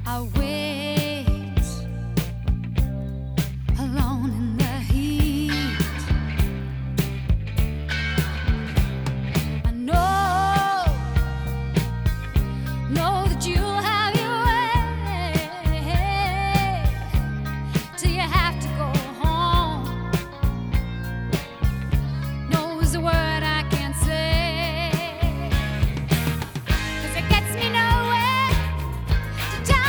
I wait alone in the heat. I know that you'll have your way till you have to go home. Knows the word